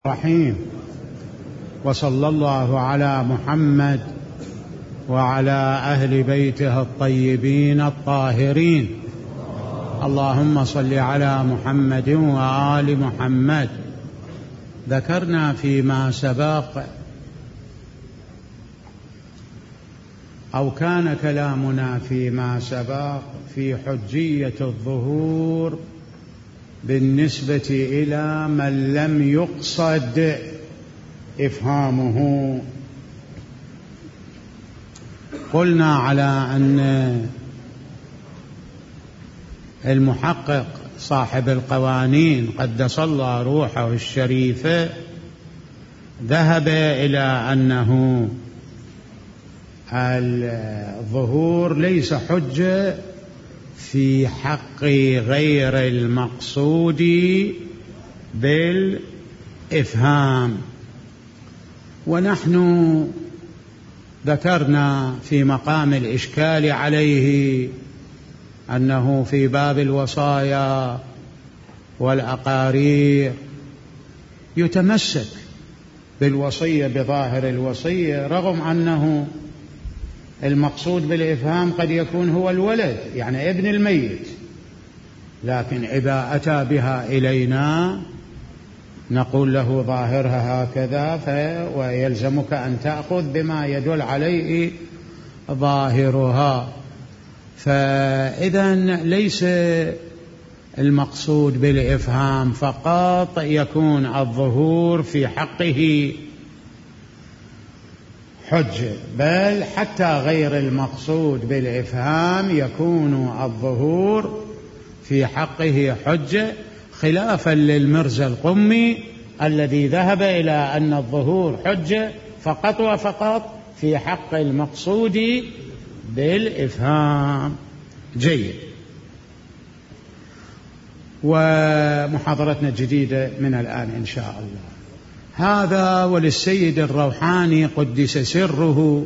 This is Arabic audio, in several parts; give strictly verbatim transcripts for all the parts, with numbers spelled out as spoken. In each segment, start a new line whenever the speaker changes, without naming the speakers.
رحيم. وصلى الله على محمد وعلى أهل بيته الطيبين الطاهرين. اللهم صل على محمد وآل محمد. ذكرنا فيما سبق أو كان كلامنا فيما سبق في حجية الظهور بالنسبة إلى من لم يقصد إفهامه. قلنا على أن المحقق صاحب القوانين قدس الله روحه الشريفة ذهب إلى أنه الظهور ليس حجة في حق غير المقصود بالإفهام. ونحن ذكرنا في مقام الإشكال عليه أنه في باب الوصايا والأقارير يتمسك بالوصية بظاهر الوصية، رغم أنه المقصود بالإفهام قد يكون هو الولد، يعني ابن الميت، لكن إذا أتى بها إلينا نقول له ظاهرها هكذا ويلزمك أن تأخذ بما يدل عليه ظاهرها. فإذا ليس المقصود بالإفهام فقط يكون الظهور في حقه حجة، بل حتى غير المقصود بالإفهام يكون الظهور في حقه حجة، خلافا للمرزا القمي الذي ذهب إلى أن الظهور حجة فقط وفقط في حق المقصود بالإفهام. جيد. ومحاضرتنا الجديدة من الآن إن شاء الله. هذا وللسيد الروحاني قدس سره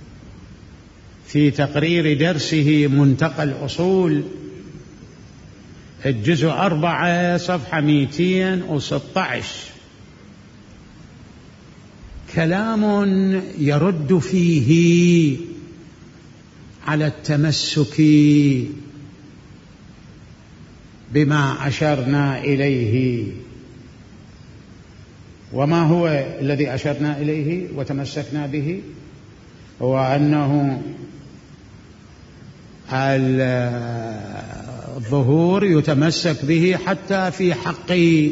في تقرير درسه منتقى الأصول الجزء أربعة صفحة مئتين وستة عشر كلام يرد فيه على التمسك بما أشرنا إليه. وما هو الذي أشرنا إليه وتمسكنا به؟ هو أنه الظهور يتمسك به حتى في حق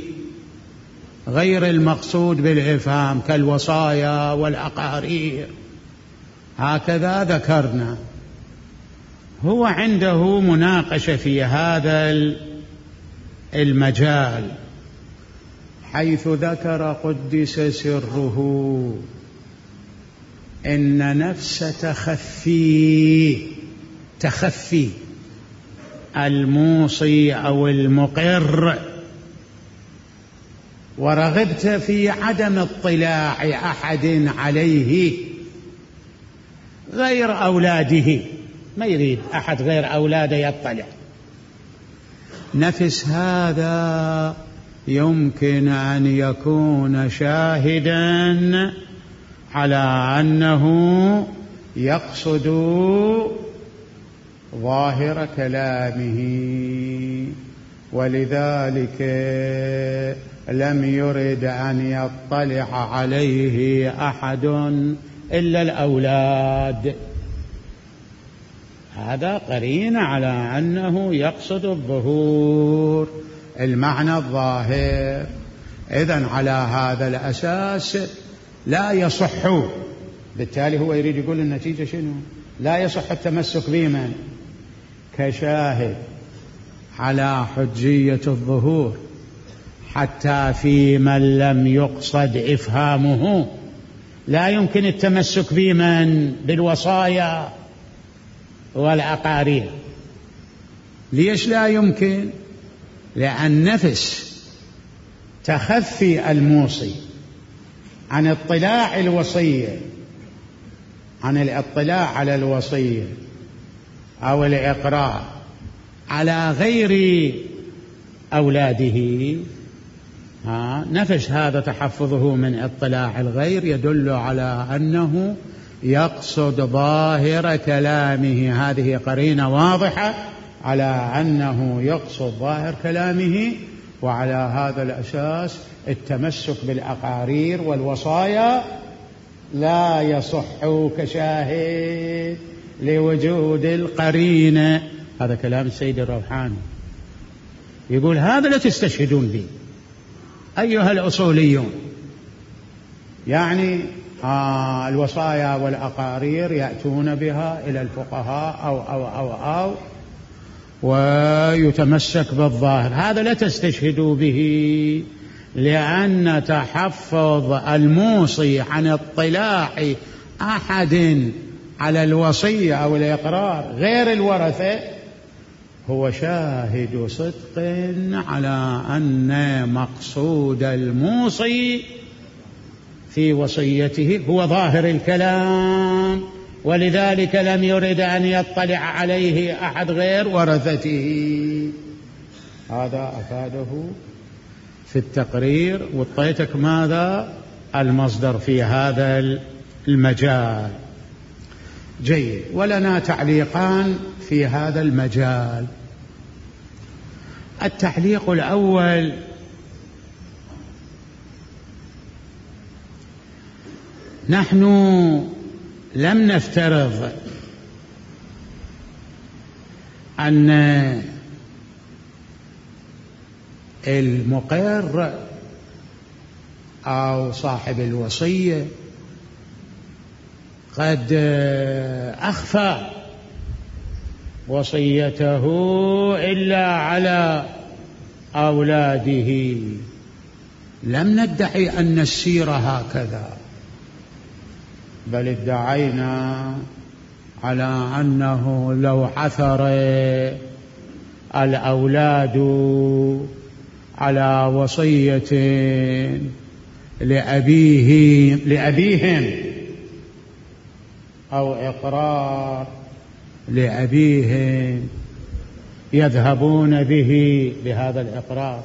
غير المقصود بالإفهام كالوصايا والأقارير، هكذا ذكرنا. هو عنده مناقشة في هذا المجال، حيث ذكر قدس سره إن نفس تخفي تخفي الموصي أو المقر ورغبت في عدم اطلاع أحد عليه غير أولاده، ما يريد أحد غير أولاده يطلع، نفس هذا يمكن أن يكون شاهدا على أنه يقصد ظاهر كلامه، ولذلك لم يرد أن يطلع عليه أحد إلا الأولاد. هذا قرين على أنه يقصد الظهور، المعنى الظاهر. إذن على هذا الأساس لا يصح، بالتالي هو يريد يقول النتيجة شنو؟ لا يصح التمسك بمن كشاهد على حجية الظهور حتى في من لم يقصد إفهامه. لا يمكن التمسك بمن بالوصايا والأقارير. ليش لا يمكن؟ لأن نفس تخفي الموصي عن اطلاع الوصية عن الاطلاع على الوصية أو الإقرار على غير أولاده ها نفس هذا تحفظه من اطلاع الغير يدل على أنه يقصد ظاهر كلامه. هذه قرينة واضحة على أنه يقصد ظاهر كلامه، وعلى هذا الأساس التمسك بالأقارير والوصايا لا يصح كشاهد لوجود القرينة. هذا كلام السيد الروحاني، يقول هذا لا تستشهدون به أيها الأصوليون. يعني آه الوصايا والأقارير يأتون بها إلى الفقهاء أو أو أو أو ويتمسك بالظاهر، هذا لا تستشهدوا به، لأن تحفظ الموصي عن اطلاع أحد على الوصية أو الإقرار غير الورثة هو شاهد صدق على أن مقصود الموصي في وصيته هو ظاهر الكلام، ولذلك لم يرد أن يطلع عليه أحد غير ورثته. هذا أفاده في التقرير. وطيتك ماذا المصدر في هذا المجال. جيد. ولنا تعليقان في هذا المجال. التعليق الأول: نحن لم نفترض أن المقر أو صاحب الوصية قد أخفى وصيته إلا على أولاده. لم ندعي أن السيرة هكذا، بل ادعينا على أنه لو عثر الأولاد على وصية لأبيه لأبيهم أو إقرار لأبيهم يذهبون به بهذا الإقرار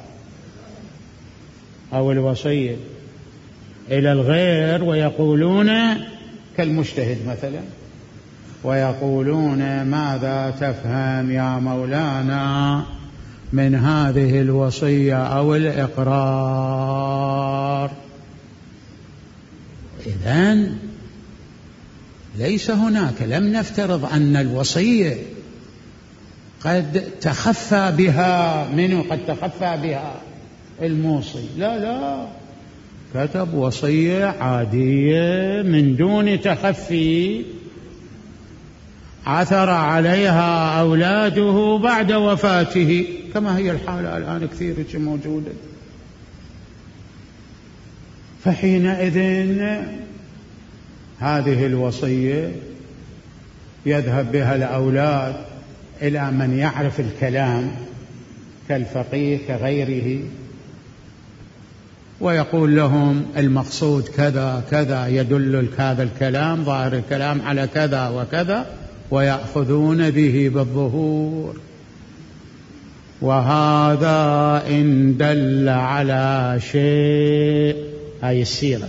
أو الوصية إلى الغير ويقولون كالمجتهد مثلا، ويقولون ماذا تفهم يا مولانا من هذه الوصية أو الإقرار. إذن ليس هناك، لم نفترض أن الوصية قد تخفى بها منه، قد تخفى بها الموصي. لا لا، كتب وصية عادية من دون تخفي، عثر عليها أولاده بعد وفاته كما هي الحالة الآن كثير موجودة. فحينئذ هذه الوصية يذهب بها الأولاد إلى من يعرف الكلام كالفقيه كغيره، ويقول لهم المقصود كذا كذا، يدل هذا الكلام ظاهر الكلام على كذا وكذا، ويأخذون به بالظهور. وهذا إن دل على شيء، هاي السيرة،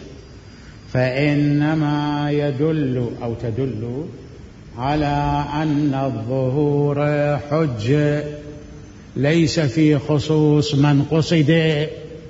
فإنما يدل أو تدل على أن الظهور حجة ليس في خصوص من قصد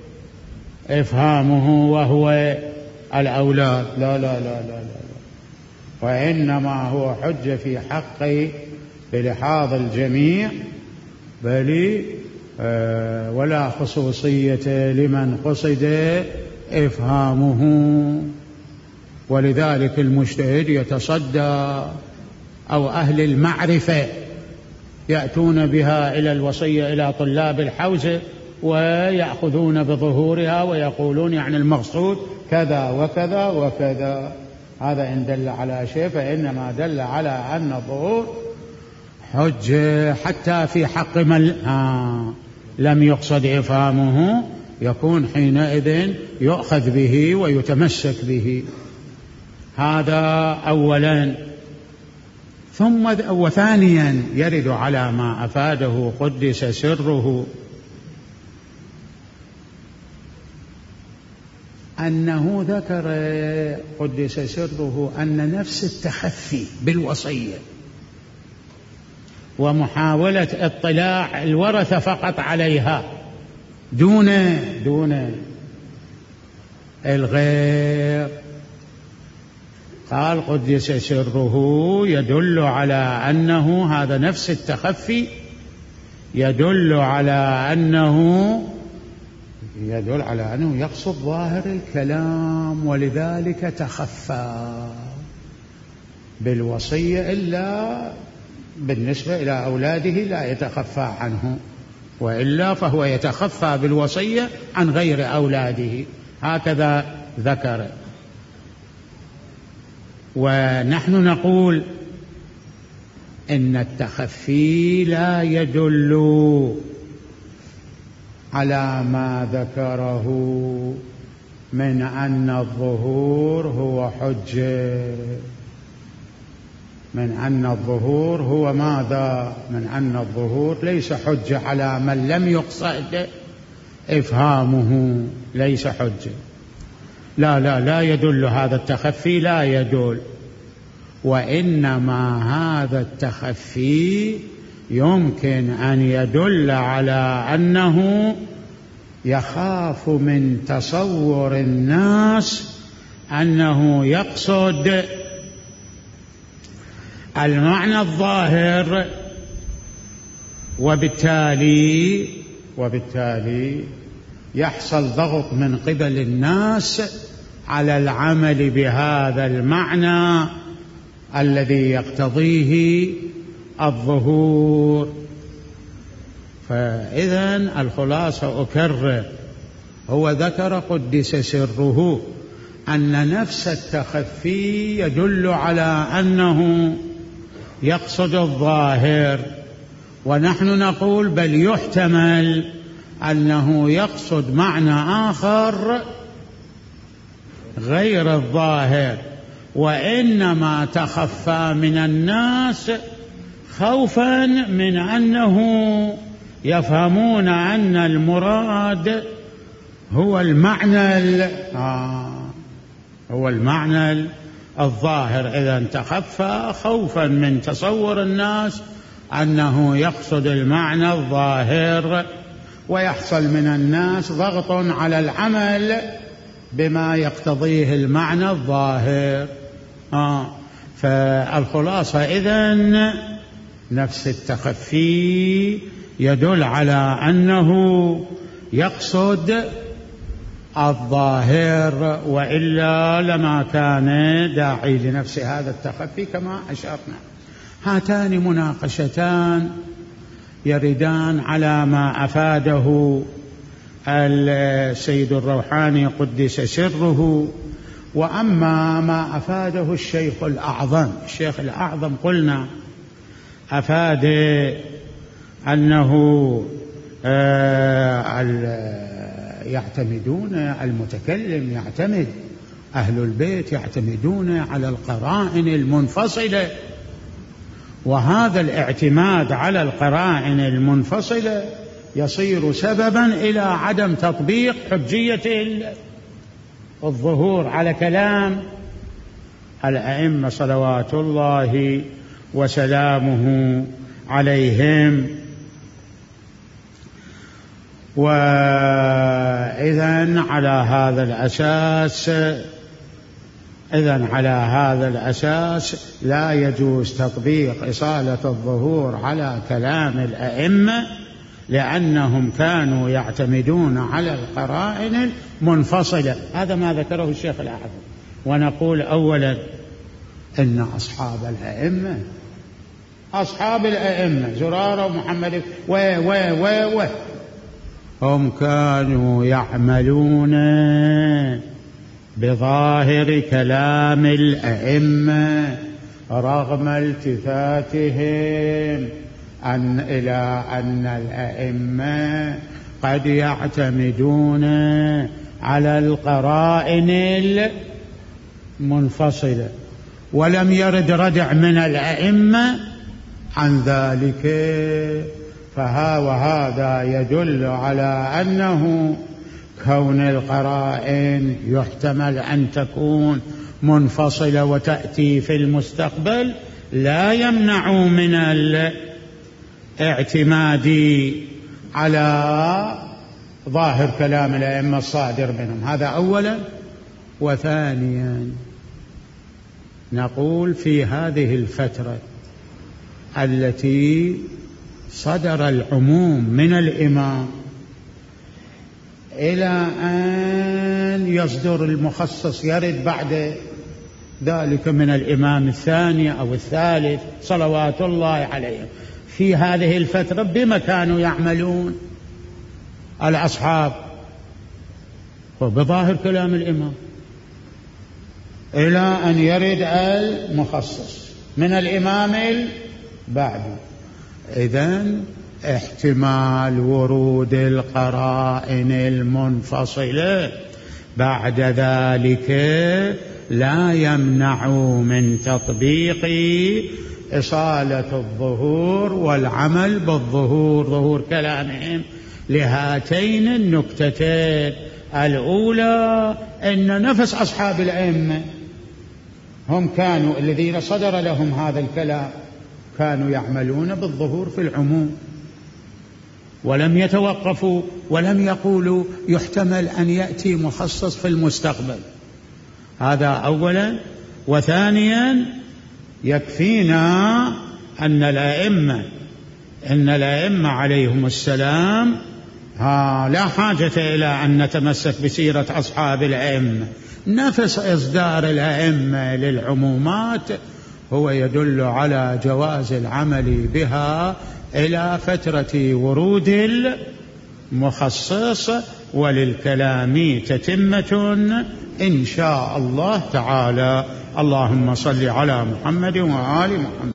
إفهامه وهو الأولاد. لا لا لا لا لا، وإنما هو حجة في حق بلحاظ الجميع، بل آه ولا خصوصية لمن قصد إفهامه. ولذلك المجتهد يتصدى أو أهل المعرفة يأتون بها إلى الوصية إلى طلاب الحوزة ويأخذون بظهورها ويقولون يعني المقصود كذا وكذا وكذا. هذا إن دل على شيء فإنما دل على أن الظهور حجة حتى في حق من آه لم يقصد إفهامه، يكون حينئذ يؤخذ به ويتمسك به. هذا أولا. ثم وثانيا يرد على ما أفاده قدس سره أنه ذكر قدس سره أن نفس التخفي بالوصية ومحاولة اطلاع الورثة فقط عليها دون دون الغير، قال قدس سره يدل على أنه هذا نفس التخفي يدل على أنه يدل على أنه يقصد ظاهر الكلام، ولذلك تخفى بالوصية، إلا بالنسبة إلى أولاده لا يتخفى عنه، وإلا فهو يتخفى بالوصية عن غير أولاده، هكذا ذكر. ونحن نقول إن التخفي لا يدل على ما ذكره من أن الظهور هو حجة، من أن الظهور هو ماذا؟ من أن الظهور ليس حجة على من لم يقصد إفهامه، ليس حجة. لا لا لا يدل هذا التخفي، لا يدل، وإنما هذا التخفي يمكن أن يدل على أنه يخاف من تصور الناس أنه يقصد المعنى الظاهر، وبالتالي وبالتالي يحصل ضغط من قبل الناس على العمل بهذا المعنى الذي يقتضيه الظهور. فإذا الخلاصة أكرر، هو ذكر قدس سره أن نفس التخفي يدل على أنه يقصد الظاهر، ونحن نقول بل يحتمل أنه يقصد معنى آخر غير الظاهر، وإنما تخفى من الناس خوفا من أنه يفهمون أن المراد هو المعنى آه هو المعنى الظاهر. إذا تخفى خوفا من تصور الناس أنه يقصد المعنى الظاهر، ويحصل من الناس ضغط على العمل بما يقتضيه المعنى الظاهر. آه فالخلاصة إذن نفس التخفي يدل على أنه يقصد الظاهر، وإلا لما كان داعي لنفس هذا التخفي كما أشرنا. هاتان مناقشتان يردان على ما أفاده السيد الروحاني قدس سره. وأما ما أفاده الشيخ الأعظم، الشيخ الأعظم قلنا أفاد أنه يعتمدون، المتكلم يعتمد، أهل البيت يعتمدون على القرائن المنفصلة، وهذا الاعتماد على القرائن المنفصلة يصير سببا إلى عدم تطبيق حجية الظهور على كلام الأئمة صلوات الله وسلامه عليهم. وإذن على هذا الأساس إذن على هذا الأساس لا يجوز تطبيق إصالة الظهور على كلام الأئمة، لأنهم كانوا يعتمدون على القرائن المنفصلة. هذا ما ذكره الشيخ الأعظم. ونقول أولا إن أصحاب الأئمة أصحاب الأئمة زرارة ومحمد و و و و هم كانوا يعملون بظاهر كلام الأئمة رغم التفاتهم أن إلى أن الأئمة قد يعتمدون على القرائن المنفصلة، ولم يرد ردع من الأئمة عن ذلك. فها وهذا يدل على أنه كون القرائن يحتمل أن تكون منفصلة وتأتي في المستقبل لا يمنع من الاعتماد على ظاهر كلام الأئمة الصادر منهم. هذا أولا. وثانيا نقول في هذه الفترة التي صدر العموم من الإمام إلى أن يصدر المخصص يرد بعد ذلك من الإمام الثاني أو الثالث صلوات الله عليهم، في هذه الفترة بما كانوا يعملون الأصحاب وبظاهر كلام الإمام إلى أن يرد المخصص من الإمام بعد. إذن احتمال ورود القرائن المنفصلة بعد ذلك لا يمنع من تطبيق إصالة الظهور والعمل بالظهور، ظهور كلامهم لهاتين النكتتين. الأولى أن نفس أصحاب الأئمة هم كانوا الذين صدر لهم هذا الكلام كانوا يعملون بالظهور في العموم ولم يتوقفوا ولم يقولوا يحتمل أن يأتي مخصص في المستقبل. هذا أولا. وثانيا يكفينا أن الأئمة أن الأئمة عليهم السلام ها لا حاجة إلى أن نتمسك بسيرة أصحاب الأئمة. نفس إصدار الأئمة للعمومات هو يدل على جواز العمل بها إلى فترة ورود المخصص، وللكلام تتمة إن شاء الله تعالى. اللهم صل على محمد وآل محمد.